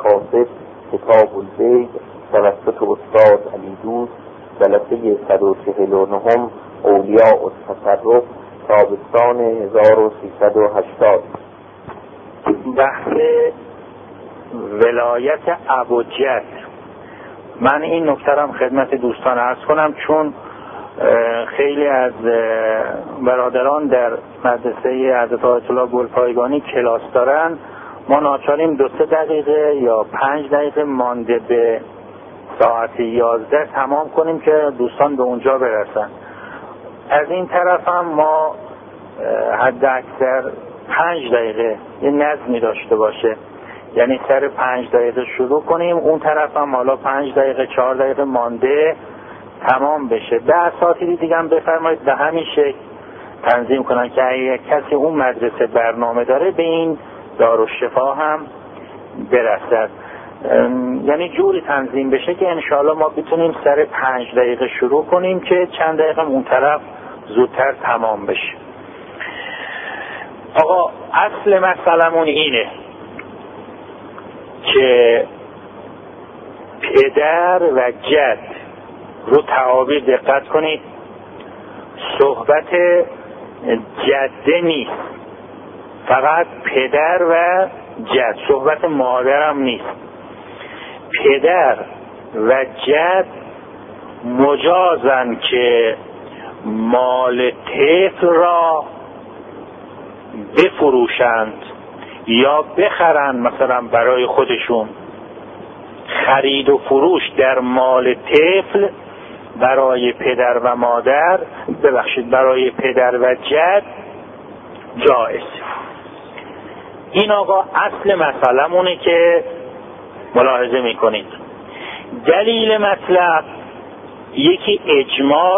مقاصد کتاب البیع توسط استاد علی دوست جلسه 149 اولیاء التصرف تابستان 1380. بحث ولایت ابوجد. من این نکته را خدمت دوستان عرض کنم، چون خیلی از برادران در مدرسه حضرت آیت الله گلپایگانی کلاس دارن. ما ناچاریم 2-3 دقیقه یا 5 دقیقه مانده به ساعت 11 تمام کنیم که دوستان به اونجا برسن. از این طرف هم ما حد اکثر 5 دقیقه یه نظمی داشته باشه، یعنی سر 5 دقیقه شروع کنیم، اون طرف هم حالا 5 دقیقه 4 دقیقه مانده تمام بشه. به اساتید دیگه هم بفرمایید به همین شکل تنظیم کنن که اگه کسی اون مدرسه برنامه داره به این دارالشفا هم برسد، یعنی جوری تنظیم بشه که انشاءالله ما بتونیم سر 5 دقیقه شروع کنیم که چند دقیقه اون طرف زودتر تمام بشه. آقا اصل مسئلمون اینه که پدر و جد رو تعابیر دقت کنید، صحبت جده نیست، فقط پدر و جد، صحبت مادر هم نیست. پدر و جد مجازن که مال طفل را بفروشند یا بخرند، مثلا برای خودشون. خرید و فروش در مال طفل برای پدر و مادر، برای پدر و جد جایز. این آقا اصل مسئله‌مونه که ملاحظه میکنید. دلیل مطلب یکی اجماع،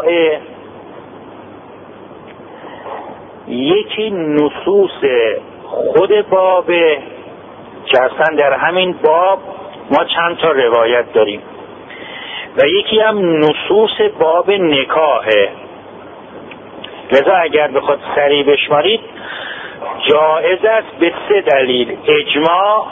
یکی نصوص خود باب که اصلا در همین باب ما چند تا روایت داریم، و یکی هم نصوص باب نکاحه. لذا اگر بخواد سریع بشمارید جایز است به 3 دلیل: اجماع،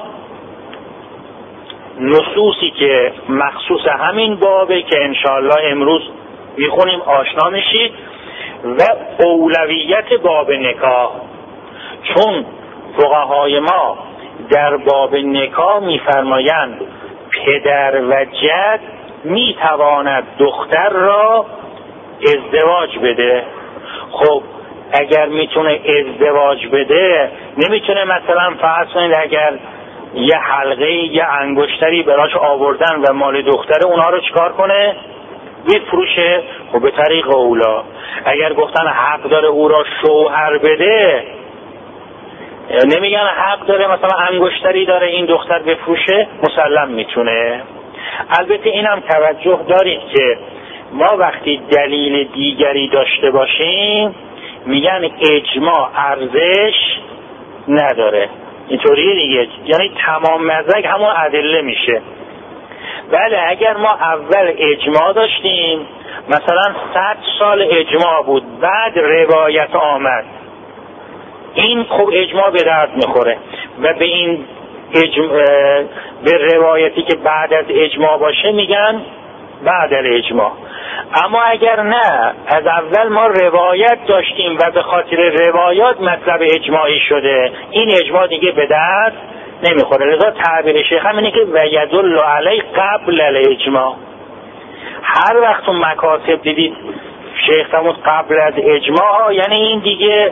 نصوصی که مخصوص همین بابه که انشاءالله امروز میخونیم آشنا میشید، و اولویت باب نکاح، چون فقهای ما در باب نکاح میفرمایند پدر و جد میتواند دختر را ازدواج بده. خب اگر میتونه ازدواج بده، نمیتونه مثلا فرض کنید اگر یه حلقه یه انگشتری براش آوردن و مال دختره، اونها رو چیکار کنه؟ بفروشه. خب به طریق اولا اگر گفتن حق داره او را شوهر بده، نمیگن حق داره مثلا انگشتری داره این دختر بفروشه، مسلم میتونه. البته اینم توجه دارید که ما وقتی دلیل دیگری داشته باشیم میگن اجماع ارزش نداره، اینطوریه دیگه، یعنی تمام مزرعه همون ادله میشه. بله اگر ما اول اجماع داشتیم، مثلا 100 سال اجماع بود، بعد روایت آمد، این خب اجماع به درد میخوره و به این به روایتی که بعد از اجماع باشه میگن بعد از اجماع. اما اگر نه از اول ما روایت داشتیم و به خاطر روایات مطلب اجماعی شده، این اجماع دیگه به درد نمیخوره. لذا تعبیر شیخ همینه که ویدل علی قبل الاجماع. هر وقت اون مکاسب دیدید شیخ فرمود قبل از اجماع، یعنی این دیگه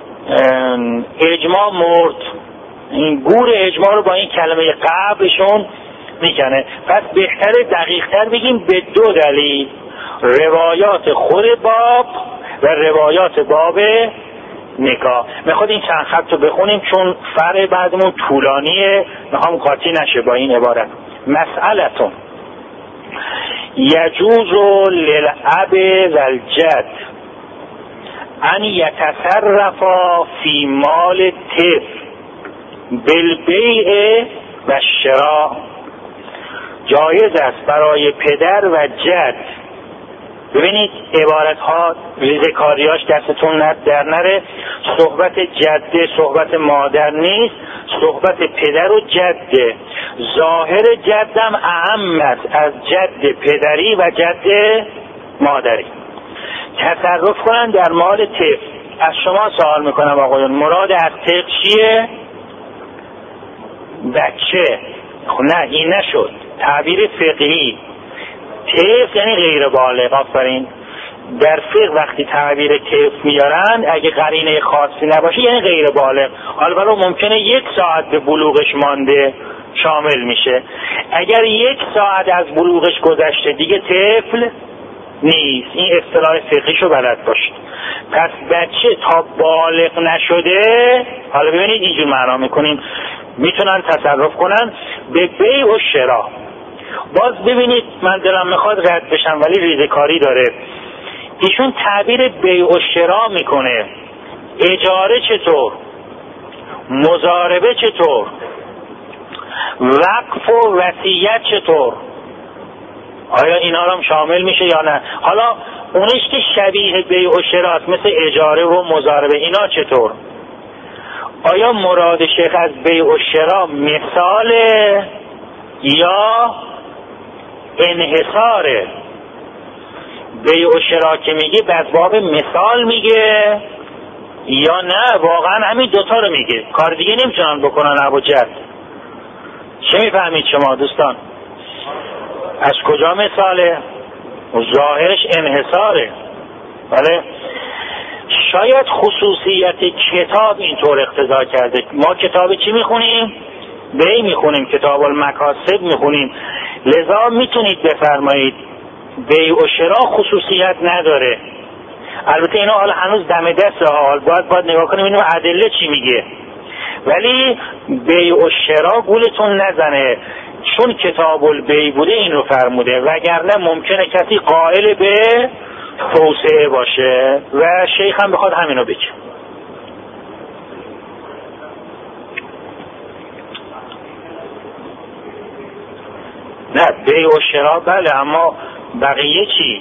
اجماع مرد، این گور اجماع رو با این کلمه قبلشون میکنه. پس بهتره دقیق‌تر بگیم به 2 دلیل: روایات خود باب و روایات باب نکاح. میخواد این چند خط رو بخونیم چون فرع بعدمون طولانیه، میخوام قاطی نشه با این عبارت. مسئلتون یجوز للاب و الجد ان یتصرفا فی مال طفل بالبیع و شراء. جایز است برای پدر و جد ببینید عبارت ها ریزکاریاش دستتون در نره. صحبت جده صحبت مادر نیست، صحبت پدر و جده. ظاهر جدم اهم است از جد پدری و جد مادری. تصرف کنن در مال طفل. از شما سوال میکنم آقایون، مراد از طفل چیه؟ بچه. نه این نشد تعبیر فقهی. طفل یعنی غیر بالغ. آفرین. در فقه وقتی تعبیر طفل میارن اگه قرینه خاصی نباشه یعنی غیر بالغ. حالا ممکنه 1 ساعت به بلوغش مانده شامل میشه. اگر 1 ساعت از بلوغش گذشته دیگه طفل نیست. این اصطلاح فقهیشو بلد باشید. پس بچه تا بالغ نشده، حالا ببینید اینجور معنا میکنیم، میتونن تصرف کنن به بیع و شرا. باز ببینید من دلم میخواد رد بشم ولی ریزکاری داره. ایشون تعبیر بیع و شرا میکنه. اجاره چطور؟ مضاربه چطور؟ وقف و وصیت چطور؟ آیا اینا رو هم شامل میشه یا نه؟ حالا اونش که شبیه بیع و شراست مثل اجاره و مضاربه، اینا چطور؟ آیا مراد شیخ از بیع و شرا مثاله یا انحصاره؟ بیع و شرا که میگه از باب مثال میگه یا نه واقعا همین دوتا رو میگه؟ کار دیگه نمیتونن بکنن ابو جد. چه میفهمید شما دوستان؟ از کجا مثاله؟ ظاهرش انحصاره. بله شاید خصوصیت کتاب اینطور اقتضا کرده. ما کتاب چی میخونیم؟ بیع میخونیم، کتاب المکاسب میخونیم. لذا میتونید بفرمایید بیع و شرا خصوصیت نداره. البته اینا حالا هنوز دم دسته، حال باید نگاه کنیم اینو ادله چی میگه. ولی بیع و شرا گولتون نزنه، چون کتاب البیع بوده این رو فرموده، وگرنه ممکنه کسی قائل به توسعه باشه و شیخ هم بخواد همینو بگه. نه بیع و شرا بله، اما بقیه چی؟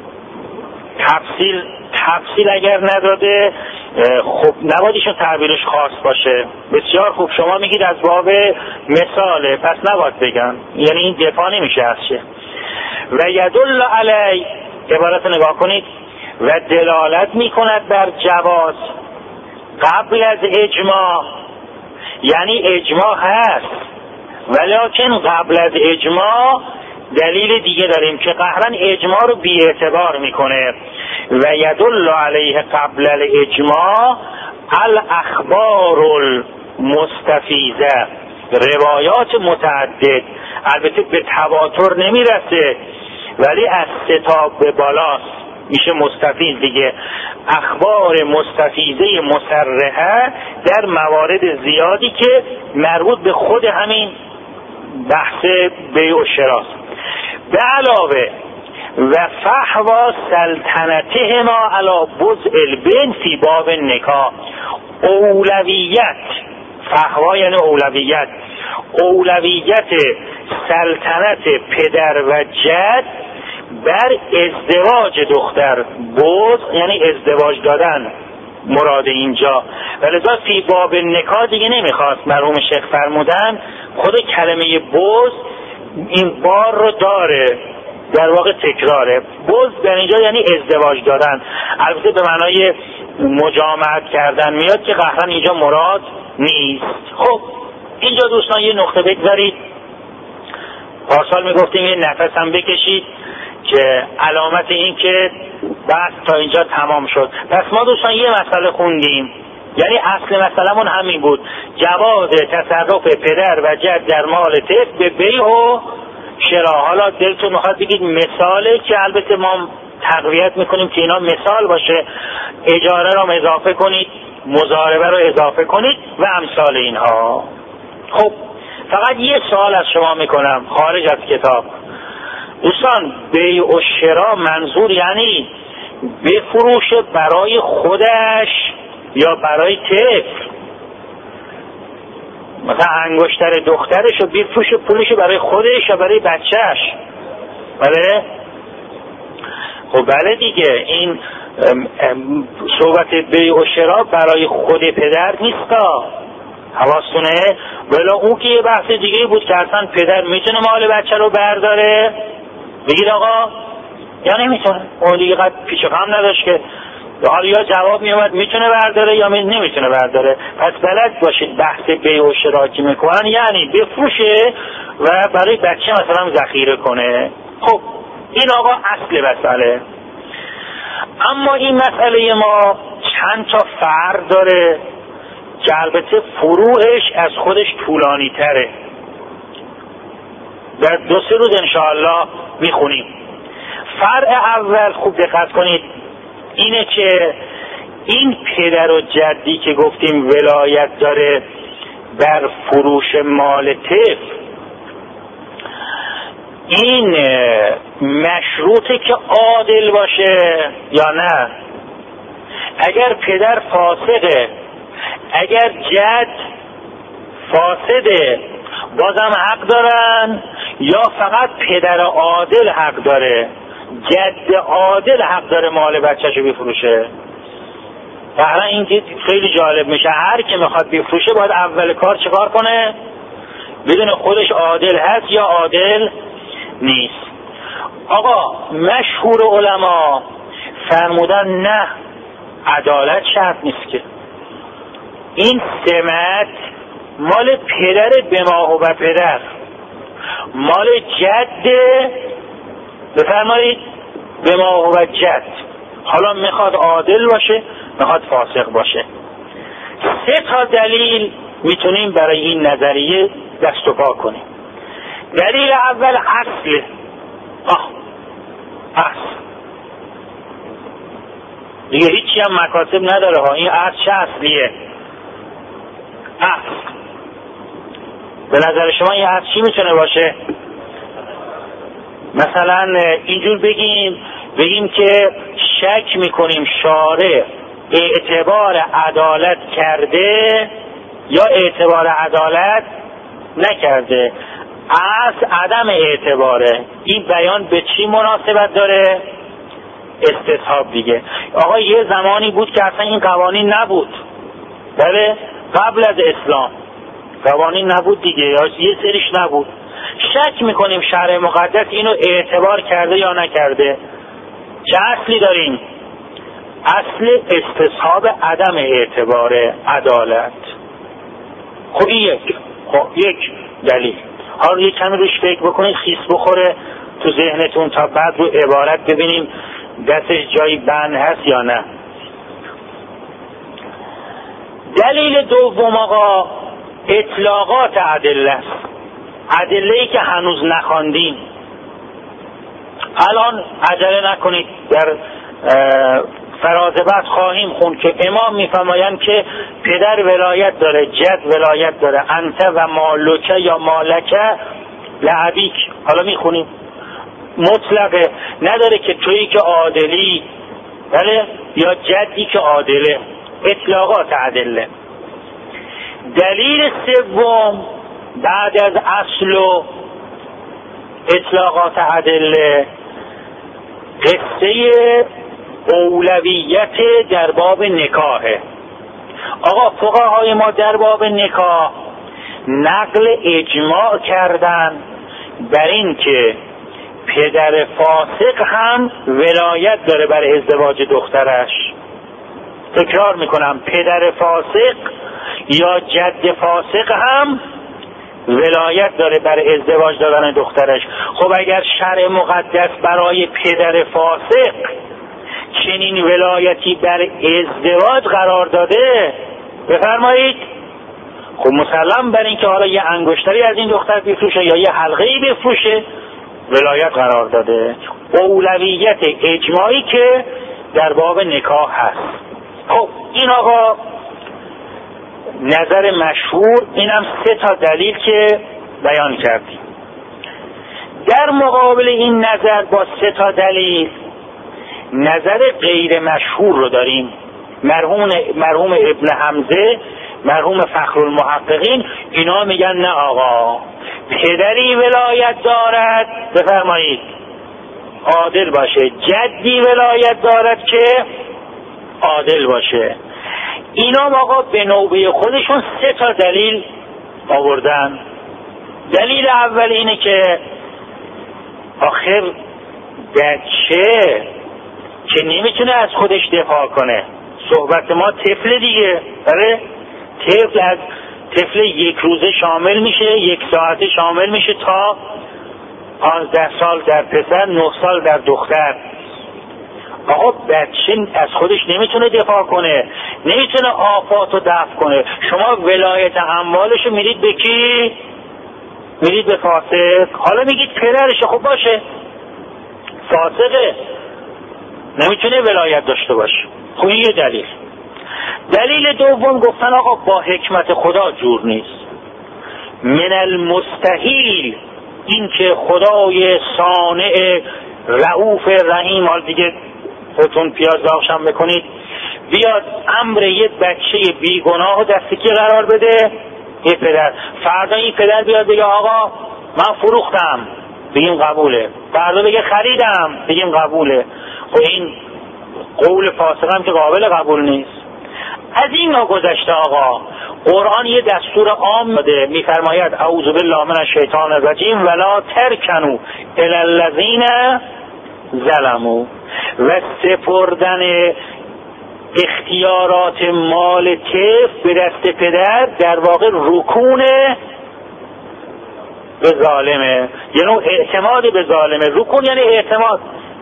تفصیل اگر نداده خب نبایدشون تعبیرش خاص باشه. بسیار خوب، شما میگید از باب مثاله، پس نباید بگن، یعنی این دفاع نمیشه از چه. و یدل علی، عبارت نگاه کنید، و دلالت میکند بر جواز قبل از اجماع، یعنی اجماع هست ولیکن قبل از اجماع دلیل دیگه داریم که قهرن اجماع رو بی اعتبار میکنه. و یدل علیه قبل الاجماع الاخبار المستفیضه، روایات متعدد، البته به تواتر نمیرسه ولی از 3 تا به بالاست، میشه مستفیض دیگه. اخبار مستفیضه مصرحه در موارد زیادی که مربوط به خود همین بحث بیع و شراست. به علاوه و فحوا سلطنتهما علی بضع البن فی باب نکاح، اولویت، فحوا یعنی اولویت سلطنت پدر و جد بر ازدواج دختر. بضع یعنی ازدواج دادن مراد اینجا، ولذا فی باب نکاح دیگه نمیخواست. مرحوم شیخ فرمودن خود کلمه بضع این بار رو داره، در واقع تکراره. بضع در اینجا یعنی ازدواج دادن، البته به معنای مجامعت کردن میاد که قهرن اینجا مراد نیست. خب اینجا دوستان یه نقطه بگذارید. پارسال میگفتیم یه نفس هم بکشید که علامت این که بحث تا اینجا تمام شد. پس ما دوستان یه مسئله خوندیم، یعنی اصل مسئله‌مون همین بود، جواز تصرف پدر و جد در مال طفل به بیع و شرا. حالا دلتون میخواد بگید مثاله، که البته ما تقویت میکنیم که اینا مثال باشه، اجاره رو اضافه کنید، مضاربه رو اضافه کنید و امثال اینها. خب فقط یه سوال از شما میکنم خارج از کتاب. دوستان بیع و شرا منظور یعنی بفروشه برای خودش یا برای طفل؟ مثلا انگشتر دخترش رو بفروشه پولش برای خودش یا برای بچهش؟ بله؟ خب بله دیگه، این صحبت بیع و شرا برای خود پدر نیستا، حواستونه. ولی اون که یه بحث دیگه بود که اصلا پدر میتونه مال بچه رو برداره، بگید آقا یا نمیتونه. اون دیگه قد پیچ و خم نداشت که حالا یا جواب میومد میتونه برداره یا نمیتونه برداره. پس بلد باشید بحث بیع و شرا که میکنن یعنی بفروشه و برای بچه مثلا ذخیره کنه. خب این آقا اصل مسئله. اما این مسئله ما چند تا فرق داره که البته فروعش از خودش طولانی تره، در 2-3 روز انشاءالله میخونیم. فرق اول خوب دقت کنید اینه که این پدر و جدی که گفتیم ولایت داره در فروش مال طفل، این مشروطه که عادل باشه یا نه. اگر پدر فاسقه، اگر جد فاسده، بازم حق دارن، یا فقط پدر عادل حق داره؟ جد عادل حق داره مال بچه‌شو بفروشه. برای این خیلی جالب میشه، هر کی میخواد بفروشه باید اول کار چیکار کنه؟ بدون خودش عادل هست یا عادل نیست. آقا مشهور علما فرمودن نه، عدالت شرط نیست که این سمت مال پدر به ما و پدر، مال جد بفرمایید به ما و جد. حالا میخواد عادل باشه میخواد فاسق باشه. 3 تا دلیل میتونیم برای این نظریه دست و پا کنیم. دلیل اول اصل. اصل دیگه هیچی هم مکاسب نداره ها، این اصل چه اصلیه؟ اصل. به نظر شما این اصل چی میتونه باشه؟ مثلا اینجور بگیم که شک میکنیم شارع اعتبار عدالت کرده یا اعتبار عدالت نکرده. اصل عدم اعتباره. این بیان به چی مناسبت داره؟ استصحاب دیگه. آقا یه زمانی بود که اصلا این قوانین نبود، بله، قبل از اسلام قوانین نبود دیگه، یا یه سریش نبود. شک میکنیم شرع مقدس اینو اعتبار کرده یا نکرده. چه اصلی داریم؟ اصل استصحاب عدم اعتبار عدالت. خب این یک دلیل. حالا یک کمی روش فکر بکنید، خیس بخوره تو ذهنتون تا بعد رو عبارت ببینیم دستش جایی بند هست یا نه. دلیل دوم آقا اطلاقات ادله است. ادله‌ای که هنوز نخواندیم. الان عجله نکنید، در فراز بعد خواهیم خوند که امام میفرمایند که پدر ولایت داره، جد ولایت داره، انت و مالکه یا مالکه لعبیک. حالا میخونیم مطلقه، نداره که تویی که عادلی، بله، یا جدی که عادله. اطلاقات ادله. دلیل سوم بعد از اصل و اطلاقات ادله قصه اولویت در باب نکاحه. آقا فقهای ما در باب نکاح نقل اجماع کردن بر این که پدر فاسق هم ولایت داره بر ازدواج دخترش. تکرار میکنم، پدر فاسق یا جد فاسق هم ولایت داره بر ازدواج دادن دخترش. خب اگر شرع مقدس برای پدر فاسق چنین ولایتی بر ازدواج قرار داده، بفرمایید، خب مسلم بر این که حالا یه انگشتری از این دختر بفروشه یا یه حلقه‌ای بفروشه ولایت قرار داده. اولویت اجماعی که در باب نکاح هست. خب این آقا نظر مشهور، اینم 3 تا دلیل که بیان کردیم. در مقابل این نظر با 3 تا دلیل نظر غیر مشهور رو داریم. مرحوم ابن حمزه، مرحوم فخرالمحققین، اینا میگن نه آقا، پدری ولایت دارد، بفرمایید، عادل باشه، جدی ولایت دارد که عادل باشه. اینا آقا به نوبه خودشون 3 تا دلیل آوردن. دلیل اول اینه که آخر بچه که نمیتونه از خودش دفاع کنه، صحبت ما طفل دیگه، آره طفل از طفل 1 روزه شامل میشه، 1 ساعته شامل میشه تا 15 سال در پسر، 9 سال در دختر. آقا بچه از خودش نمیتونه دفاع کنه، نمیتونه آفات رو دفع کنه. شما ولایت اموالشو میرید به کی؟ میرید به فاسق. حالا میگید پدرشه، خب باشه فاسقه، نمیتونه ولایت داشته باشه. خب این یه دلیل. دلیل دوم گفتن آقا با حکمت خدا جور نیست. من المستحیل این که خدای صانع رؤوف رحیم، حال دیگه خودتون پیاز روشن بکنید، بیاد امر یه بچه بیگناه و دستی که قرار بده یه پدر. فردا این پدر بیاد بگه آقا من فروختم، بگیم قبوله. فردا بگه خریدم، بگیم قبوله. خب این قول فاسق هم که قابل قبول نیست. از این ناگذشته آقا قرآن یه دستور عام داده، میفرماید اعوذ بالله من الشیطان الرجیم ولا ترکنوا الی الذین ظلموا، و سپردن اختیارات مال طفل به دست پدر در واقع رکون به ظالمه، یعنی اعتماد به ظالمه. رکون یعنی اعتماد.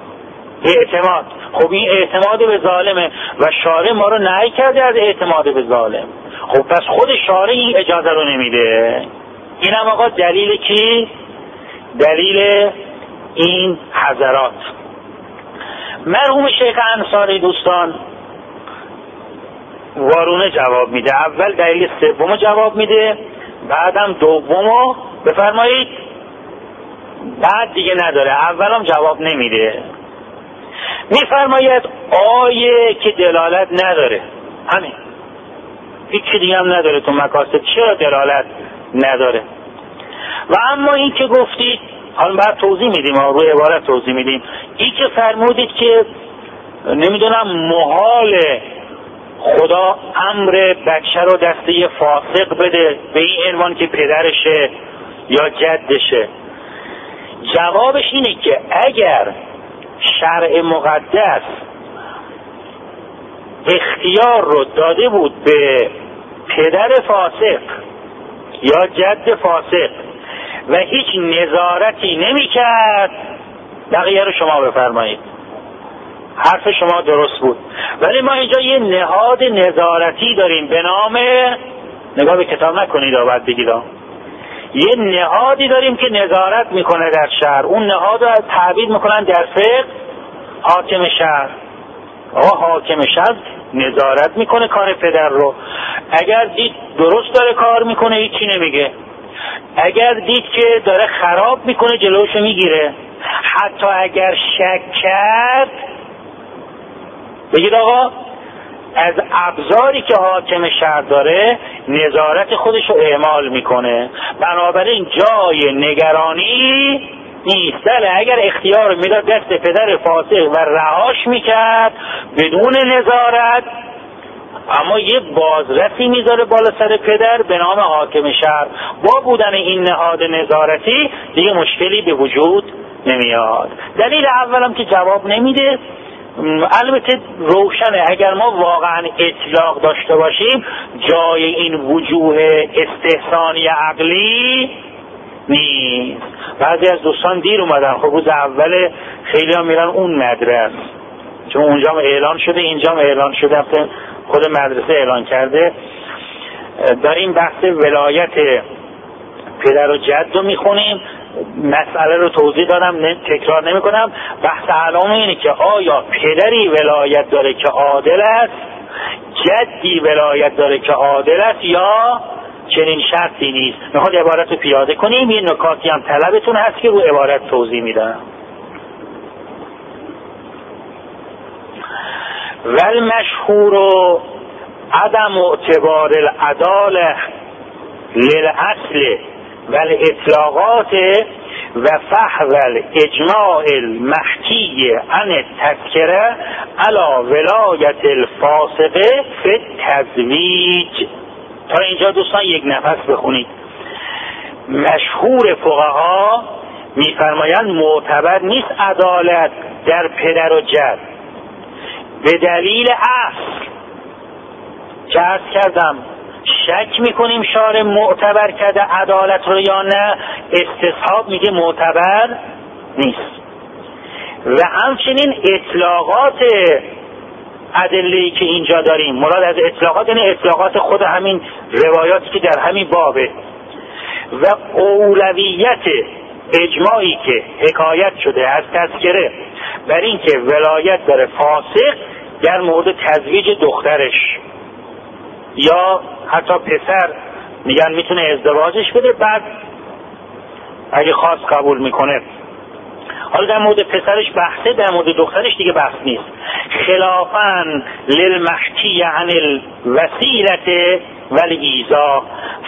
خب این اعتماد به ظالمه و شارع ما رو نهی کرده از اعتماد به ظالم. خب پس خود شارع این اجازه رو نمیده. این هم آقا دلیل کی؟ دلیل این حضرات. مرحوم شیخ انصاری دوستان وارونه جواب میده. اول دلیل سومو جواب میده، بعدم دومو بفرمایید، بعد دیگه نداره. اولم جواب نمیده. میفرماید آیه که دلالت نداره، همین، هیچ دیگه هم نداره تو مقاصد، چرا دلالت نداره؟ و اما این که گفتید، حالا بعد توضیح میدیم، روی عبارت توضیح میدیم، این که فرمودید که نمیدونم محال خدا امر بچه رو دسته فاسق بده به این عنوان که پدرشه یا جدشه. جوابش اینه که اگر شرع مقدس اختیار رو داده بود به پدر فاسق یا جد فاسق و هیچ نظارتی نمی کرد، بقیه رو شما بفرمایید. حرف شما درست بود، ولی ما اینجا یه نهاد نظارتی داریم به نام، نگاه به کتاب نکنید باید بگید، یه نهادی داریم که نظارت میکنه در شهر. اون نهاد رو تعبیر میکنن در فقه حاکم شهر. حاکم شهر نظارت میکنه کار پدر رو. اگر دید درست داره کار میکنه هیچی نمیگه، اگر دید که داره خراب میکنه جلوشو میگیره. حتی اگر شک کرد بگید آقا از ابزاری که حاکم شهر داره نظارت خودش رو اعمال میکنه، بنابراین جای نگرانی نیست. اگر اختیار میداد دست پدر فاسق و رهاش میکرد بدون نظارت، اما یه بازرسی میذاره بالا سر پدر به نام حاکم شهر. با بودن این نهاد نظارتی دیگه مشکلی به وجود نمیاد. دلیل اولم که جواب نمیده، البته روشنه اگر ما واقعا اطلاق داشته باشیم جای این وجوه استحسانی عقلی نیست. بعضی از دوستان دیر اومدن، خب روز اول خیلی هم میرن اون مدرسه، چون اونجا اعلان شده اینجا اعلان شده، خود مدرسه اعلان کرده. داریم بحث ولایت پدر و جد رو میخونیم، مسئله رو توضیح دادم، تکرار نمی کنم. بحث علامه اینه که آیا پدری ولایت داره که عادل است، جدی ولایت داره که عادل است، یا چنین شرطی نیست. میخواد عبارت رو پیاده کنیم، یه نکاتی هم طلبتون هست که رو عبارت توضیح میدم. والمشهور عدم اعتبار العداله للاصل والاطلاقات و فحول اجماع المحکی عن تذکره علی ولایت الفاسقه فی تزویج. تا اینجا دوستان یک نفس بخونید. مشهور فقها میفرمایند معتبر نیست عدالت در پدر و جد به دلیل اصل که عرض کردم شک میکنیم شارع معتبر کرده عدالت رو یا نه، استصحاب میگه معتبر نیست. و همچنین اطلاقات ادله‌ای که اینجا داریم، مراد از اطلاقات یعنی اطلاقات خود همین روایاتی که در همین بابه، و اولویت اجماعی که حکایت شده از تذکره بر این که ولایت داره فاسق در مورد تزویج دخترش، یا حتی پسر میگن میتونه ازدواجش بده بعد اگه خواست قبول میکنه. حالا در مورد پسرش بحثه، در مورد دخترش دیگه بحث نیست. خلافاً للمحکی عن الوسیلة والایذا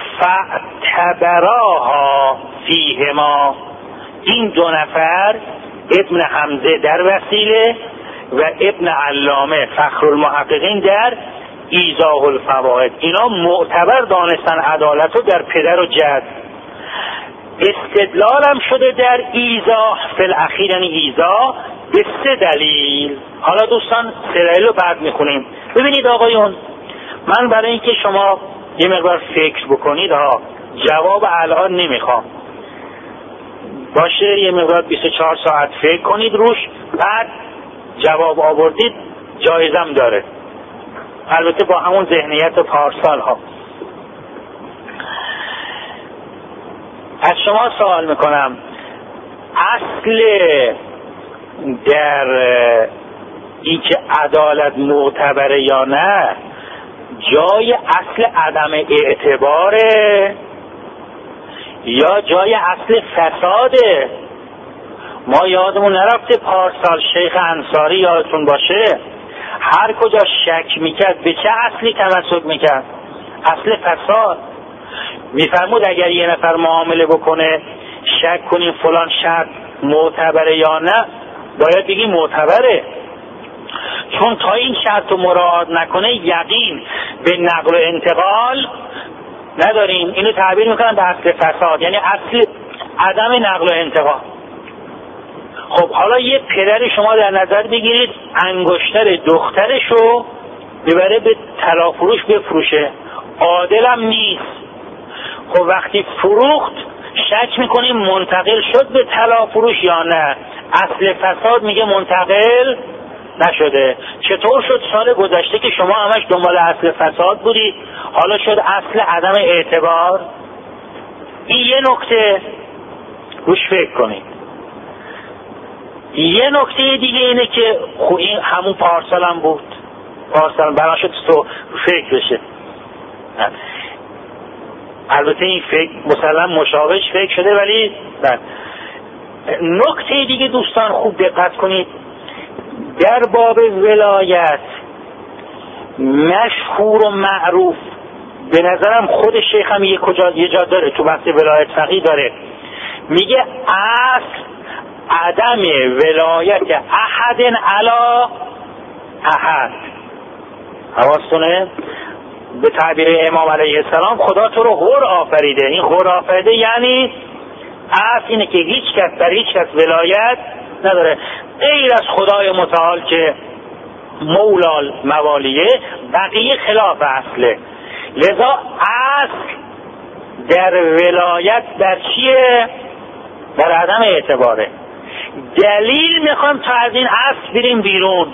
فاعتبراها فیهما. این دو نفر ابن حمزه در وسیله و ابن علامه فخرالمحققین در ایضاح الفواید، اینا معتبر دانستن عدالت رو در پدر و جد. استدلالم شده در ایضاح فی الاخیر، یعنی ایضاح به 3 دلیل. حالا دوستان 3 دلیل رو بعد میخونیم. ببینید آقایون، من برای اینکه شما یه مقدار فکر بکنید جواب الان نمیخوام باشه، یه مقدار 24 ساعت فکر کنید روش، بعد جواب آوردید جایزم داره، البته با همون ذهنیت پارسال ها. از شما سوال میکنم، اصل در اینکه عدالت معتبره یا نه جای اصل عدم اعتباره یا جای اصل فساده؟ ما یادمون نرفته پارسال شیخ انصاری یادتون باشه هر کجا شک میکرد به چه اصلی تمسک میکرد؟ اصل فساد. میفرمود اگر یه نفر معامله بکنه شک کنیم فلان شرط معتبره یا نه، باید بگیم معتبره، چون تا این شرط رو مراعات نکنه یقین به نقل و انتقال نداریم. اینو تعبیر میکنن به اصل فساد، یعنی اصل عدم نقل و انتقال. خب حالا یه پدر شما در نظر بگیرید انگشتر دخترشو ببره به طلا-فروش بفروشه، عادلم نیست. خب وقتی فروخت شک میکنیم منتقل شد به طلا-فروش یا نه، اصل فساد میگه منتقل نشده. چطور شد سال گذشته که شما همش دنبال اصل فساد بودید حالا شد اصل عدم اعتبار؟ این یه نکته روش فکر کنید. یه نکته دیگه اینه که خب این همون پارسال هم بود، پارسال بنا شد تو فکر بشه. البته این فکر مثلا مشابهش فکر شده، ولی نکته دیگه دوستان خوب دقت کنید. در باب ولایت مشهور و معروف، به نظرم خود شیخ هم یه جا داره تو بحث ولایت فقیه داره، میگه اصل عدم ولایت احد علی احد. حواستونه؟ به تعبیر امام علیه السلام خدا تو رو حر آفریده. این حر آفریده یعنی اصل اینه که هیچ کس بر هیچ کس ولایت نداره غیر از خدای متعال که مولال موالیه، بقیه خلاف اصله. لذا اصل در ولایت در چیه؟ در عدم اعتباره. دلیل میخوام تا از این اصل بریم بیرون،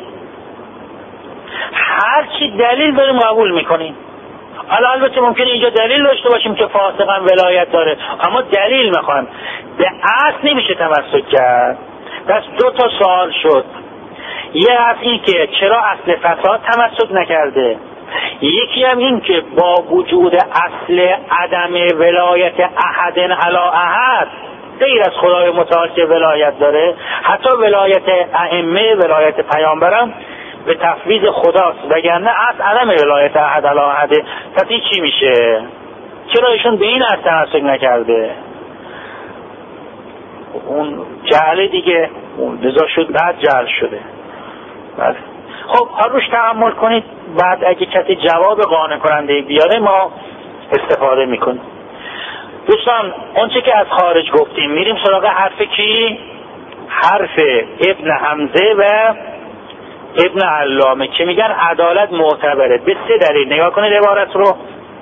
هر چی دلیل داریم قبول میکنیم. البته ممکنه اینجا دلیل داشته باشیم که فاسقا ولایت داره، اما دلیل میخوام، به اصل نمیشه تمسک کرد. پس 2 تا سوال شد، یه از این که چرا اصل فساد تمسک نکرده، یکی هم این که با وجود اصل عدم ولایت احد علی احد غیر از خدای متعال که ولایت داره، حتی ولایت ائمه ولایت پیامبرم به تفویض خداست، وگرنه از عدم ولایت احد علی احد. پس این چی میشه؟ چرا ایشون به این اصل تمسک نکرده؟ اون جهل دیگه، اون لذا شد بعد جهل شده. بله. خب روش تحمل کنید، بعد اگه کسی جواب قانع کننده بیاره ما استفاده میکنیم. دوستان اون چه که از خارج گفتیم، میریم سراغ حرف کی؟ حرف ابن حمزه و ابن علامه که میگن عدالت معتبره به 3 دلیل. نگاه کنید عبارت رو.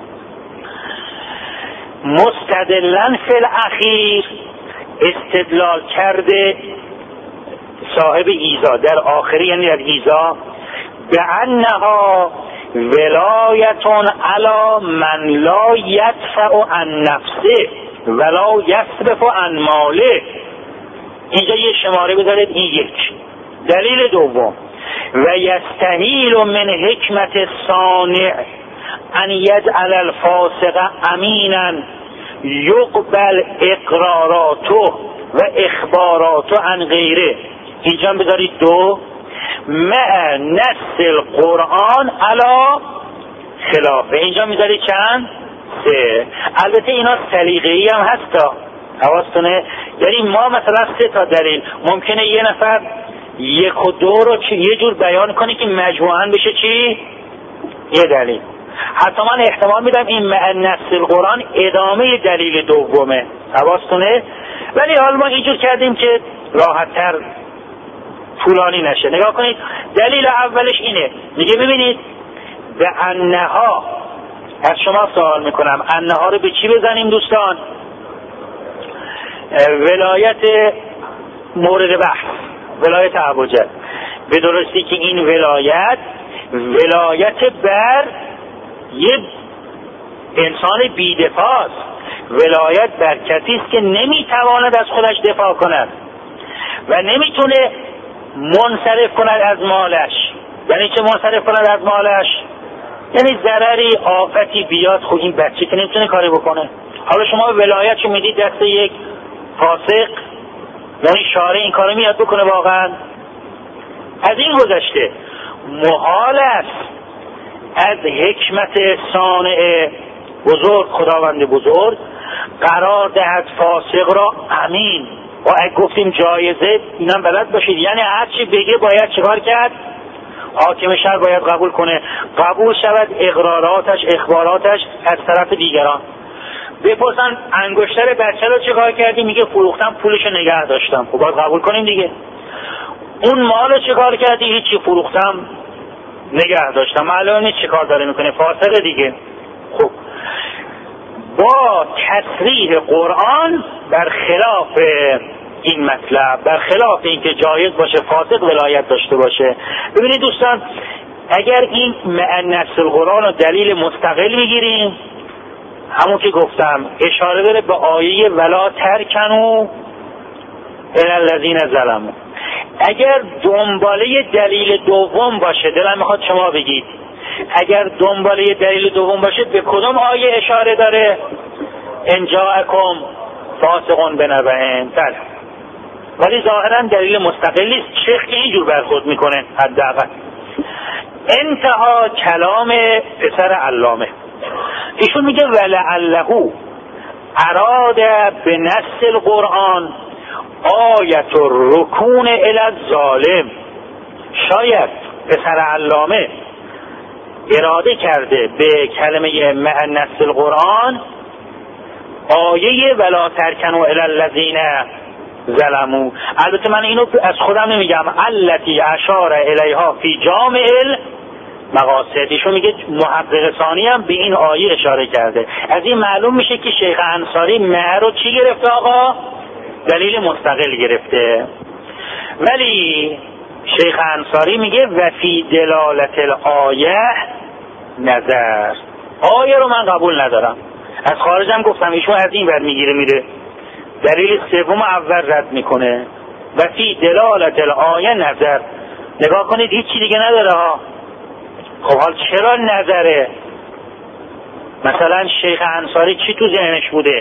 مستدلن فی الاخیر، استدلال کرده صاحب ایزا در آخری، یعنی در ایزا، به انها ولایتون علی من لا یدفع عن نفسه ولا یصرف عن ماله. اینجا یه شماره بذارید، این یک. دلیل دوم، و یستحیل من حکمت صانع ان یجعل الفاسق امینا یقبل اقراراته و اخباراته عن غیره. اینجا بذارید 2. مع نص القرآن علی خلافه. اینجا میذارید چند؟ 3. البته اینا سلیقه‌ای هم هستا، حواستونه. یعنی ما مثلا 3 تا دلیل، ممکنه یه نفر 1 و 2 رو یه جور بیان کنه که مجموعاً بشه چی؟ یه دلیل. حتی من احتمال میدم این مع نص القرآن ادامه دلیل دومه، حواستونه. ولی حالا ما اینجور کردیم که راحت‌تر طولانی نشه. نگاه کنید دلیل اولش اینه، میگه ببینید به انها، از شما سوال میکنم انها رو به چی بزنیم دوستان؟ ولایت مورد بحث، ولایت ابوجهل. به درستی که این ولایت بر یه انسان بی‌دفاع است، ولایت بر کسی است که نمیتواند از خودش دفاع کند و نمیتونه منصرف کند از مالش. یعنی چه منصرف کند از مالش؟ یعنی ضرری آفتی بیاد، خب این بچه که نمیتونه کاری بکنه. حالا شما ولایت رو میدید دست یک فاسق، یعنی شارع این کارو میاد بکنه واقعا؟ از این گذشته محال است از حکمت صانع بزرگ، خداوند بزرگ، قرار دهد فاسق را امین. و اگه گفتیم جایزه، اینم بلد باشید، یعنی هر چی بگه باید چیکار کرد؟ حاکم شهر باید قبول کنه، قبول شود اقراراتش، اخباراتش از طرف دیگران. بپرسن انگشتر بچه رو چیکار کردی؟ میگه فروختم، پولشو نگه داشتم. خب باید قبول کنیم دیگه. اون مالو چیکار کردی؟ هیچی، فروختم نگه داشتم. معلومه نیست چیکار داره میکنه، فاسق دیگه. خب با تصریح قرآن برخلاف این مطلب، برخلاف این که جایز باشه فاسق ولایت داشته باشه. ببینید دوستان، اگر این مع نص القرآن رو دلیل مستقل میگیریم، همون که گفتم اشاره داره به آیه ولا ترکنوا الی الذین ظلموا. اگر دنباله دلیل دوم باشه، دلم میخواد شما بگید اگر دنباله دلیل دوم باشه به کدوم آیه اشاره داره؟ ان جاءکم فاسق بنبأ. بله، ولی ظاهرا دلیل مستقلی است. شیخ که اینجور برخورد میکنه. حداقل انتها کلام پسر علامه، ایشون میگه ولعله اراد به نص القرآن آیت الرکون الی الظالم. شاید پسر علامه اراده کرده به کلمه مع نص القرآن آیه ولا ترکنوا الی الذین ظلموا. البته من اینو از خودم نمیگم، التی اشار الیها فی جامع المقاصد. ایشون میگه محقق ثانی هم به این آیه اشاره کرده. از این معلوم میشه که شیخ انصاری مع رو چی گرفته آقا؟ دلیل مستقل گرفته. ولی شیخ انصاری میگه و فی دلالت الآیه نظر. آیه رو من قبول ندارم. از خارجم گفتم ایشون از این ور میگیره میره، دلیل سوم اول رد میکنه. و فی دلالت الآیه نظر. نگاه کنید هیچی دیگه نداره ها. خب حال چرا نظره؟ مثلا شیخ انصاری چی تو ذهنش بوده؟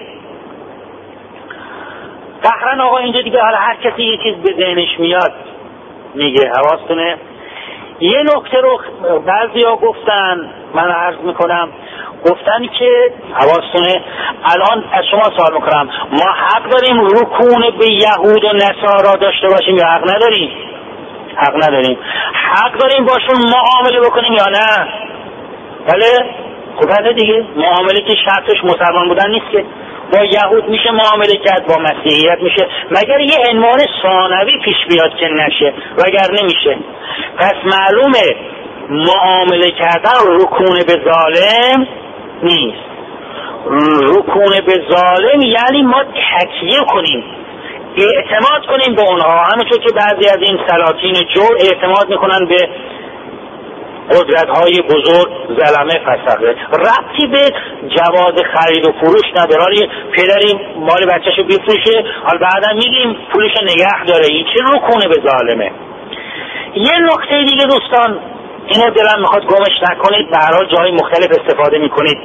قهرن آقا اینجا دیگه حالا هر کسی یه چیز به ذهنش میاد میگه، حواستونه. یه نکته رو بعضی ها گفتن، من عرض میکنم، گفتن که حواستونه الان از شما سوال میکنم ما حق داریم رکون به یهود و نصارا داشته باشیم یا حق نداریم؟ حق نداریم. حق داریم باشون معامله بکنیم یا نه؟ بله. خب هذا دیگه معامله که شرطش مسلمان بودن نیست که. با یهود میشه معامله کرد، با مسیحیت میشه، مگر یه عنوان ثانوی پیش بیاد که نشه، وگر نمیشه. پس معلومه معامله کردن رکون به ظالم نیست. رکون به ظالم یعنی ما تکیه کنیم، اعتماد کنیم به اونها، همونطور که بعضی از این سلاطین جور اعتماد میکنن به قدرت‌های بزرگ ظلمه فسقه. ربطی به جواز خرید و فروش نداره. پدری مال بچه‌شو بفروشه، حالا بعدا میگیم پولشو نگه داره، این چه رکونه به ظالمه. یه نکته دیگه دوستان، اینو دلم میخواد گمش نکنید، به هر حال جای مختلف استفاده میکنید.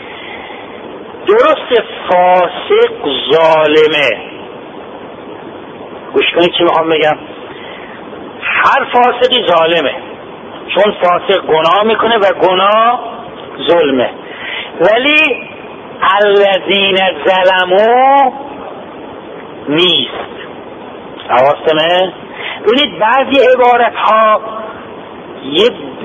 درست فاسق ظالمه، گوش کنید چی میخوام بگم. هر فاسقی ظالمه، چون فاسق گناه میکنه و گناه ظلمه. ولی الذین ظلموا نیست. حواستونه؟ ببینید بعضی عبارت ها یه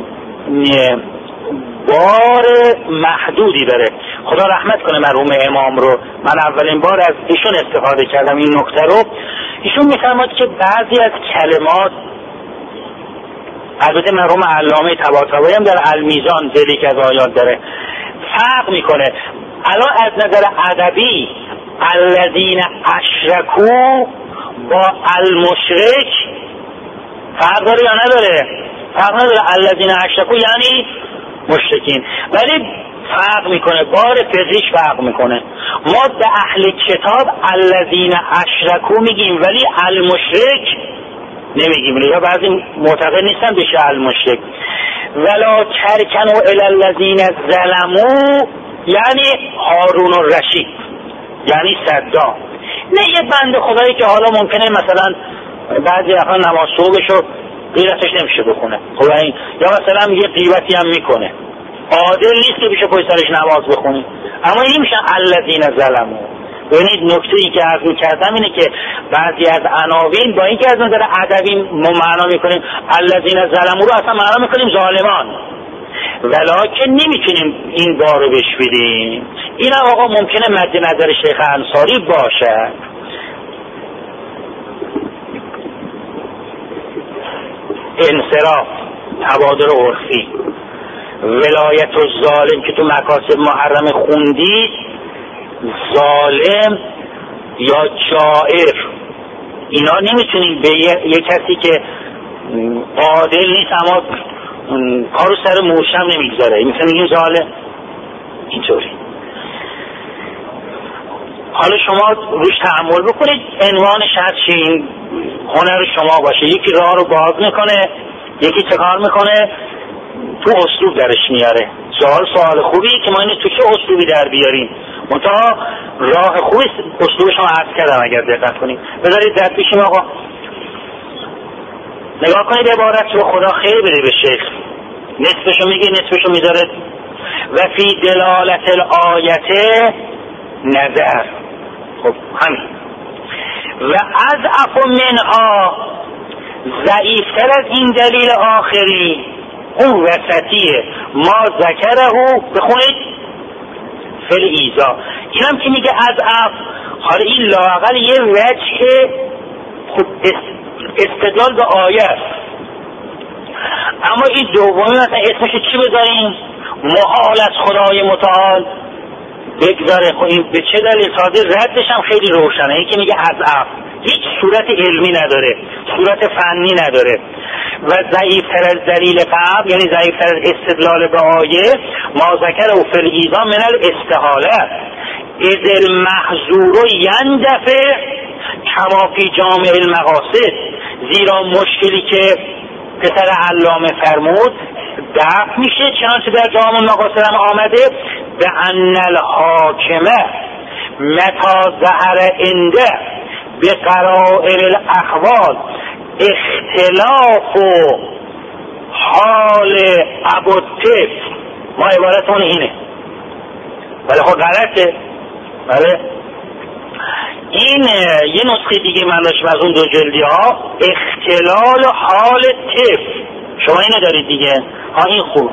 بار محدودی داره. خدا رحمت کنه مرحوم امام رو، من اولین بار از ایشون استفاده کردم این نکته رو. ایشون میفرماد که بعضی از کلمات، البته مرحوم علامه طباطبایی هم در المیزان دلی که از آیات داره، فرق میکنه. الان از نظر ادبی الذین اشرکوا با المشرک فرق داره یا نداره؟ فرق نداره. الذین اشرکوا یعنی مشرکین، ولی فرق میکنه، بار فقهیش فرق میکنه. ما به اهل کتاب الذین اشرکوا میگیم ولی المشرک نمیگیم. یا بعضی معتقد نیستن بشه المشرک. ولا ترکنوا الی الذین ظلموا یعنی هارون الرشید، یعنی صدام. نه یه بنده خدایی که حالا ممکنه مثلا بعضی وقتا نماز صبحشو غیرتش نمیشه بخونه، خب این یا مثلا یه غیبتی هم میکنه، عادل نیست که بشه پشت سرش نماز بخونی، اما این میشن الذین ظلموا. ببینید نکته ای که عرض می‌کردم اینه که بعضی از عناوین با اینکه از نظر ادبی ما معنا میکنیم الذین ظلموا رو اصلا معنا میکنیم ظالمان، ولکن نمیتونیم این بار رو بهش بدیم. این آقا ممکنه مد نظر شیخ انصاری باشه. انصراف، تبادر عرفی، ولایت الظالم که تو مکاسب محرم خوندید، ظالم یا جائر، اینا نمیتونید به یه کسی که عادل نیست اما کارو سر موشم نمیگذاره مثلا میگیم ظالم. اینطوری حالا شما روش تحمل بکنید، عنوانش هر چی این هنر شما باشه. یکی راه رو باز میکنه، یکی چه کار میکنه تو اسلوب درش میاره. سوال خوبی که ما اینو تو چه اسلوبی در بیاریم، منتها راه خوبی اسلوبش رو عرض کردم اگر دقت کنید. بذارید در پیشیم آقا نگاه کنید عبارت رو، خدا خیر بده به شیخ. نصفشو میگه نصفشو میذاره. و فی دلالت الآیت نظر. خب همین. و اضعف منها، ضعیفتر از این دلیل آخری، اون وسطیه، ما ذکره بخونید فل ایزا. اینم که میگه اضعف، حالا این لااقل یه وجه خب استدلال به آیه است. اما این دومی مثلا اسمش چی بذاریم؟ محال از خدای متعال بگذاره. خب این به چه دلیل؟ تازه ردش هم خیلی روشنه. این که میگه اضعف هیچ صورت علمی نداره، صورت فنی نداره. و ضعیفتر از دلیل قبل یعنی ضعیفتر از استدلال به آیه، ما ذکر او فی الایذا من الاستحاله اذ المحظور یندفع کما فی جامع المقاصد. زیرا مشکلی که پسر علامه فرمود دفع میشه، چنانچه در جامع المقاصد هم آمده، به ان الحاکمه متا ظهر عنده به قرائن الاحوال اختلاف و حال ابوالطفل. ما عبارتمون اینه، ولی خب غلطه. بله این یه نسخه دیگه من داشتم از اون دو جلدی ها، اختلال حال طفل. شما اینو دارید دیگه این خوب.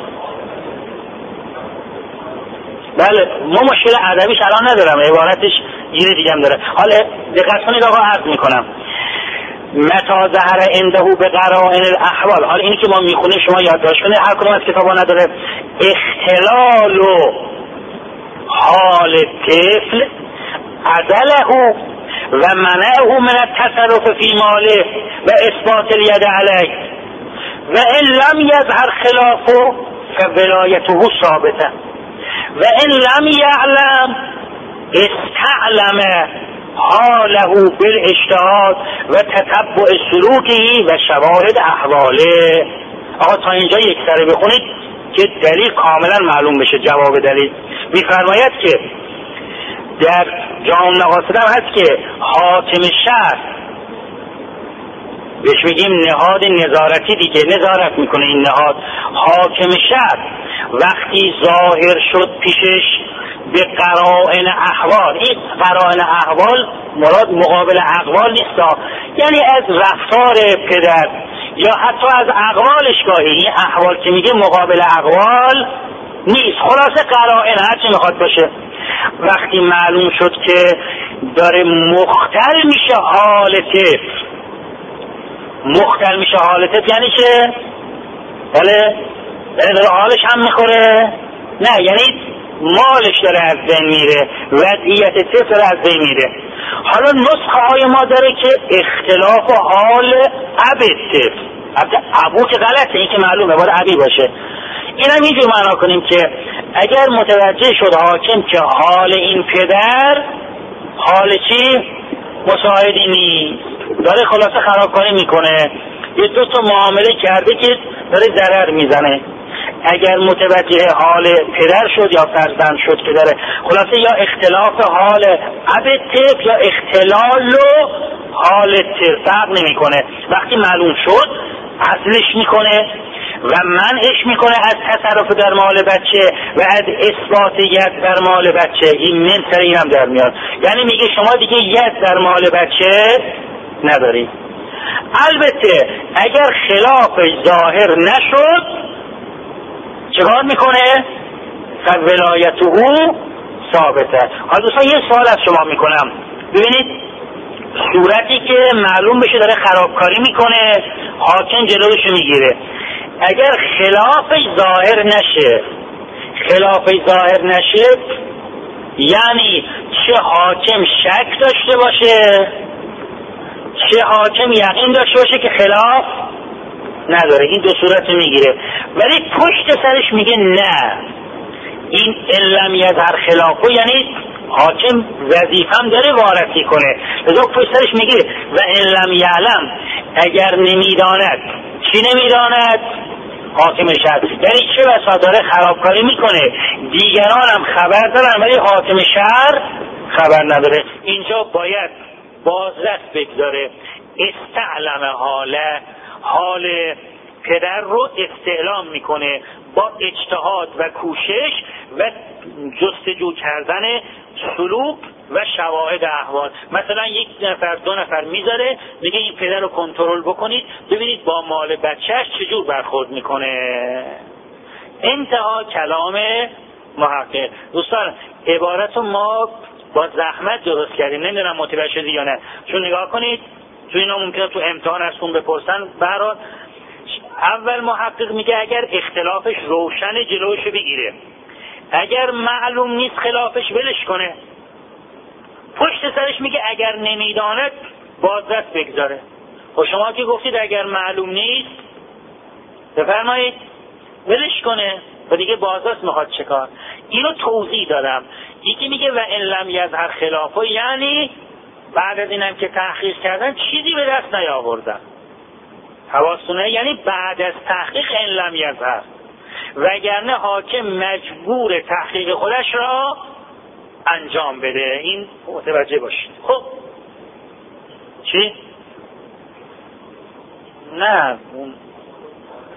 بله ما مشکل ادبیش الان ندارم، عبارتش یه دیگه هم داره. حالا دقت کنید آقا، عرض میکنم متا ظهر عنده به قرائن الاحوال. حالا اینی که ما میخونیم شما یادداشت کنید، هر کدوم از کتابا نداره. اختلال حال طفل عدله و منعه من التصرف فی ماله و اثبات الید علیه و ان لم یظهر خلافه فولایته ثابته و ان لم یعلم استعلم حاله بالاجتهاد و تتبع سلوکه و شواهد احواله. آقا تا اینجا یک سره بخونید که دلیل کاملا معلوم بشه. جواب دلیل میفرماید که در جامع مقاصد هم هست که حاکم شهر، بهش میگیم نهاد نظارتی دیگه، نظارت میکنه این نهاد. حاکم شهر وقتی ظاهر شد پیشش به قرائن احوال، این قرائن احوال مراد مقابل اقوال نیست، یعنی از رفتار پدر یا حتی از اقوالش، گاهی این احوال که میگه مقابل اقوال نیست، خلاصه قرائن هرچی میخواد باشه. وقتی معلوم شد که داره مختل میشه حالته، مختل میشه حالته یعنی چه؟ بله یعنی داره حالش هم میخوره؟ نه، یعنی مالش داره از بین میره، وضعیت طفل داره از بین میره. حالا نسخه های ما داره که اختلاف حال اب طفل، ابو که غلطه، این که معلومه باید ابی باشه. این هم اینجور معنا کنیم که اگر متوجه شد حاکم که حال این پدر حال چی؟ مساعدی نیست، داره خلاصه خرابکاری میکنه، یه دو تا معامله کرده که داره ضرر میزنه، اگر متوجه حال پدر شد یا فرزند شد که داره خلاصه یا اختلاف حال اب طفل یا اختلال حال طفل، فرق نمیکنه. وقتی معلوم شد اصلش میکنه و منعش میکنه از تصرف در مال بچه و از اثبات ید در مال بچه. این من سر این هم در میاد، یعنی میگه شما دیگه ید در مال بچه نداری. البته اگر خلاف ظاهر نشد چکار میکنه؟ فولایته ثابته. حالا دوستان یه سوال از شما میکنم، ببینید صورتی که معلوم بشه داره خرابکاری میکنه، حاکم جلوشو میگیره، اگر خلافش ظاهر نشه، خلافش ظاهر نشه یعنی چه حاکم شک داشته باشه چه حاکم یقین داشته باشه که خلاف نداره، این دو صورت میگیره. ولی پشت سرش میگه نه، این علم یظهر خلافه یعنی حاکم وظیفه‌ام داره وارسی کنه، لذا پشت سرش میگه و علم یعلم، اگر نمیداند. چی نمیداند؟ حاکم شهر. یعنی چه بسا داره خرابکاری میکنه، دیگران هم خبر دارن ولی حاکم شهر خبر نداره. اینجا باید بازرس بگذاره، استعلم حال پدر رو استعلام میکنه با اجتهاد و کوشش و جستجو کردن سلوک و شواهد احوال. مثلا یک نفر دو نفر میذاره میگه این پدر رو کنترل بکنید ببینید با مال بچهش چجور برخورد میکنه. انتها کلام محقق. دوستان عبارت ما با زحمت درست کردیم، نمیدونم متوجه شدی یا نه، چون نگاه کنید تو اینا ممکنه تو امتحان ازتون بپرسن. برات اول محقق میگه اگر اختلافش روشن جلوشو بگیره، اگر معلوم نیست خلافش ولش کنه. پشت سرش میگه اگر نمیداند بازرس بگذاره. و شما که گفتید اگر معلوم نیست بفرمایید ولش کنه و دیگه بازرس میخواد چکار. اینو توضیح دادم. یکی میگه و ان لم یظهر خلافه یعنی بعد از اینم که تحقیق کردن چیزی به دست نیاوردن. حواستونه، یعنی بعد از تحقیق ان لم یظهر، وگرنه حاکم مجبور تحقیق خودش را انجام بده. این متوجه باشید. خب چی؟ نه اون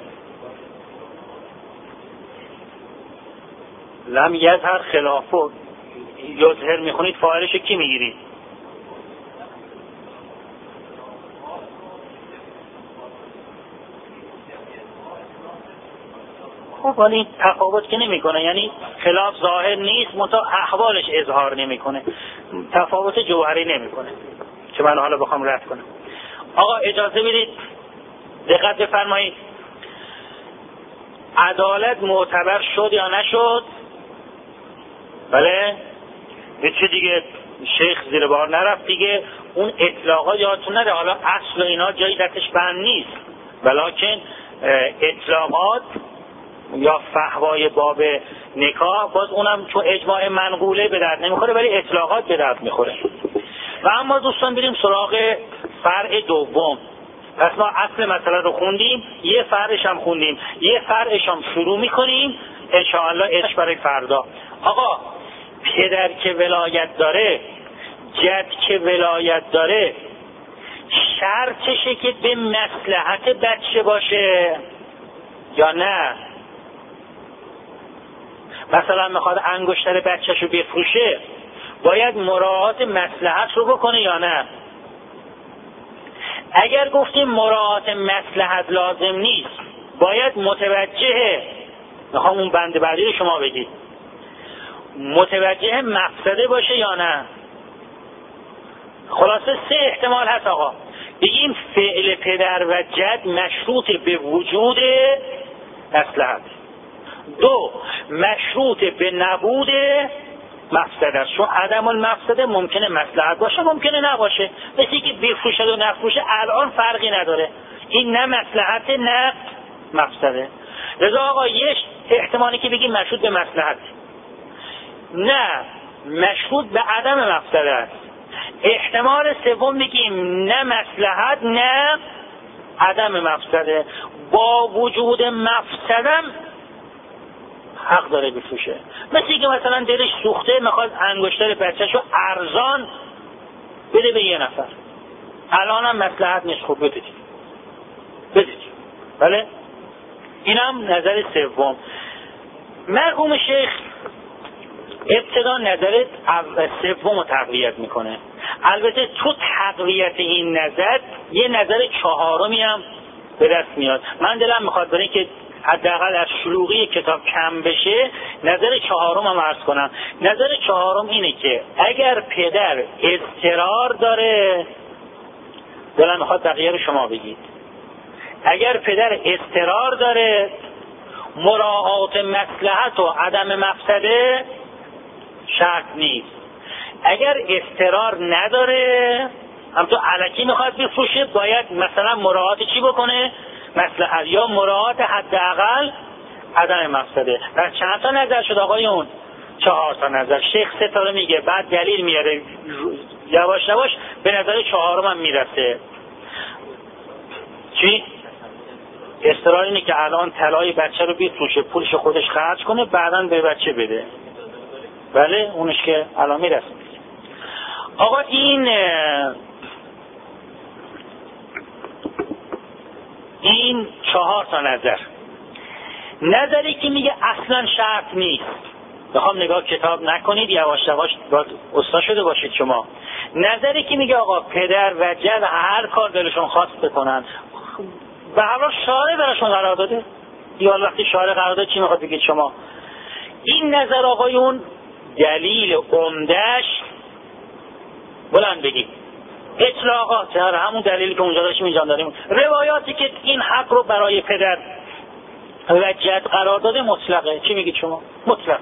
لم یظهر خلافه یظهر میخونید فاعلش کی میگیرید؟ خب ولی تفاوت که نمیکنه، یعنی خلاف ظاهر نیست منتها احوالش اظهار نمیکنه، تفاوت جوهری نمیکنه که من حالا بخوام رد کنم. آقا اجازه بدید دقت بفرمایید، عدالت معتبر شد یا نشد؟ بله چه دیگه شیخ زیر بار نرفت دیگه، اون اطلاقات یادتون نره، حالا اصل و اینا جایی دستش بند نیست، ولیکن اطلاقات یا فحوای باب نکاح باز اونم چون اجماع منقوله به درد نمیخوره ولی اطلاقات به درد میخوره. و اما دوستان بریم سراغ فرع دوم. پس ما اصل مسئله رو خوندیم، یه فرعش هم خوندیم، یه فرعش هم شروع میکنیم انشاءالله ادش برای فردا. آقا پدر که ولایت داره، جد که ولایت داره، شرطشه که به مصلحت بچه باشه یا نه؟ مثلا میخواد انگشتر بچه‌ش رو بفروشه، باید مراعات مصلحت رو بکنه یا نه؟ اگر گفتیم مراعات مصلحت لازم نیست، باید متوجه، میخوام اون بند بعدی رو شما بگید، متوجه مفسده باشه یا نه؟ خلاصه 3 احتمال هست آقا. بگیم فعل پدر و جد مشروط به وجود مصلحت، 2 مشروط به نبود مفسده است، چون عدم المفسده ممکنه مصلحت باشه ممکنه نباشه، مثل که بفروشد و نفروشه الان فرقی نداره، این نه مصلحت نه مفسده. لذا آقا یه احتمالی که بگیم مشروط به مصلحت، نه مشروط به عدم مفسده است. احتمال سوم بگیم نه مصلحت نه عدم مفسده، با وجود مفسدم حق داره بفروشه. مثل که مثلا دلش سوخته میخواد انگشتر بچه‌شو ارزان بده به یه نفر، الان هم مصلحت نیست، خوب بدید. بله اینم نظر سوم. مرحوم شیخ ابتدا نظر سوم رو تقویت میکنه. البته تو تقویت این نظر یه نظر چهارمی هم به دست میاد. من دلم میخواد برای که حداقل از شلوغی کتاب کم بشه نظر چهارم هم عرض کنم. نظر چهارم اینه که اگر پدر اضطرار داره، دلم میخواد بقیه رو شما بگید، اگر پدر اضطرار داره، مراعات مصلحت و عدم مفسده شرط نیست. اگر اضطرار نداره، هم تو الکی میخواد بفروشه، باید مثلا مراعات چی بکنه؟ مصلحت یا مراعات حداقل عدم مفسده. پس چند تا نظر شد آقایون؟ 4 تا نظر. شیخ 3 تا رو میگه، بعد دلیل میاره، یواش یواش به نظر 4م هم میرسه. چی؟ اضطرار اینه که الان طلای بچه رو بفروشه، پولش خودش خرج کنه، بعداً به بچه بده. بله اونش که الان میرسه. آقا این 4 تا نظر. نظری که میگه اصلا شرط نیست، بخوام نگاه کتاب نکنید، یواش یواش باید استاد شده باشید شما. نظری که میگه آقا پدر و جد هر کار دلشون خواست بکنن، به هر حال شارع براشون قرار داده. یا وقتی شارع قرار داده چی میخواد بگید شما؟ این نظر آقایون دلیل عمده‌اش بلند بگید اطلاقات، همون دلیلی که اونجا داشتیم اینجا داریم، روایاتی که این حق رو برای پدر و جد قرار داده مطلقه. چی میگید شما؟ مطلق.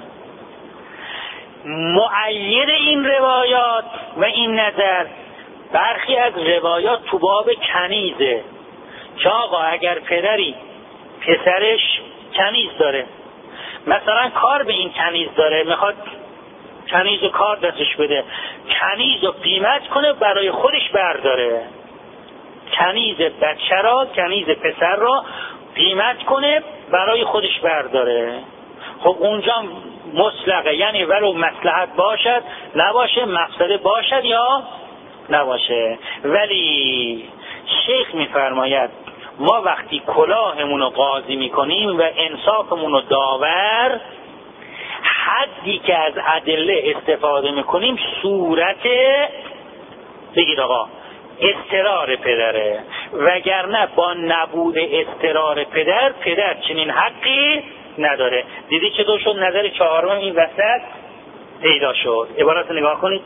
مؤید این روایات و این نظر برخی از روایات تو باب کنیزه، که آقا اگر پدری پسرش کنیز داره، مثلا کار به این کنیز داره، میخواد کنیز و کار دستش بده، کنیز و قیمت کنه برای خودش برداره، کنیز بچه را، کنیز پسر را قیمت کنه برای خودش برداره. خب اونجا مطلقه، یعنی ولو مصلحت باشد نباشه، مفسده باشد یا نباشه. ولی شیخ میفرماید ما وقتی کلاهمون رو قاضی میکنیم و انصافمون رو داور، حدی که از ادله استفاده میکنیم صورت بگید آقا اضطرار پدره، وگرنه با نبود اضطرار پدر چنین حقی نداره. دیدی چطور شد؟ نظر چهارم این وسط پیدا شد. عبارت نگاه کنید.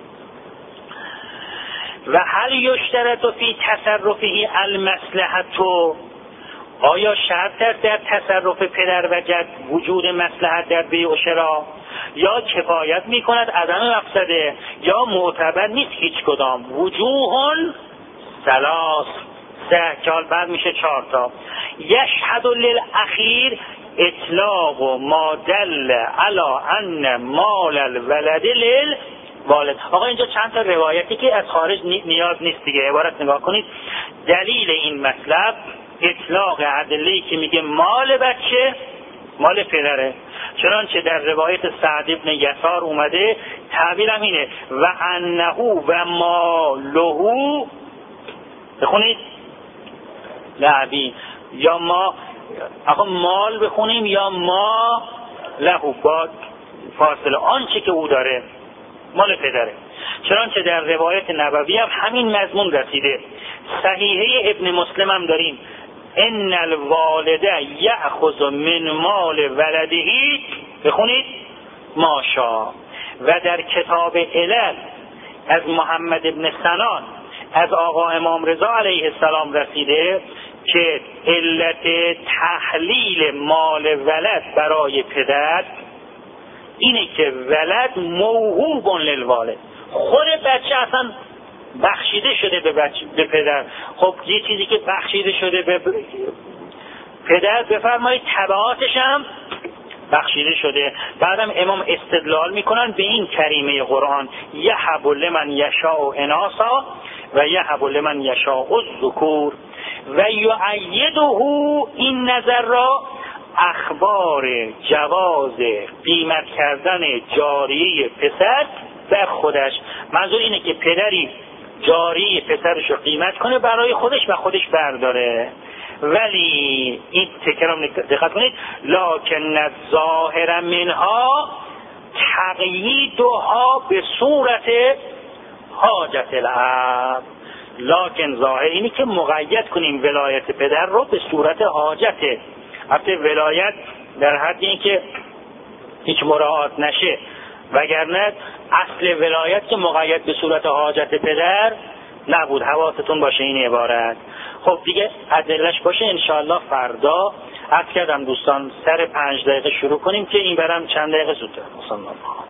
و هل یشترط فی تصرفه المصلحت، آیا شرط است در تصرف پدر و جد وجود مصلحت در بیع و شراء، یا کفایت میکند عدم مقصده، یا معتبر نیست هیچ کدام؟ وجوه ثلاث، سه که حال بعد میشه 4 تا. یشهد للاخیر اطلاق ما دل علی ان مال الولد للوالد. آقا اینجا چند تا روایتی که از خارج نیاز نیست دیگه. عبارت نگاه کنید. دلیل این مطلب اطلاق ادله‌ای که میگه مال بچه مال پدره، چنانچه در روایت سعد ابن یسار اومده تعبیرم اینه و انه و مالهو، بخونید لعبی یا ما، آقا مال بخونیم یا ما لهو با فاصله، آنچه که او داره مال پدره. چنانچه در روایت نبوی هم همین مضمون رسیده. صحیحه ابن مسلم هم داریم ان الوالد یأخذ من مال ولده، بخونید ماشا. و در کتاب علل از محمد ابن سنان از آقا امام رضا علیه السلام رسیده که علت تحلیل مال ولد برای پدر اینه که ولد موهوب للوالد، خود بچه اصلا بخشیده شده به پدر. خب یه چیزی که بخشیده شده به پدر بفرمایید تبعاتش هم بخشیده شده. بعدم امام استدلال میکنن به این کریمه قرآن یهب لمن یشاء اناثا و یهب لمن یشاء الذکور و یؤیده این نظر را اخبار جواز قیمت کردن جاریه پسر در خودش. منظور اینه که پدری جاریه پسرش رو قیمت کنه برای خودش و خودش برداره. ولی این تکرام دقت کنید، لکن الظاهر منها تقییدها به صورت حاجت الاب. لکن ظاهر اینی که مقید کنیم ولایت پدر رو به صورت حاجته. البته ولایت در حد این که هیچ مراعات نشه، وگرنه اصل ولایت که مقید به صورت حاجت پدر نبود. حواستون باشه این عبارت. خب دیگه ادله‌اش باشه انشاءالله فردا. عرض کردم دوستان سر 5 دقیقه شروع کنیم که این برم چند دقیقه زودتر.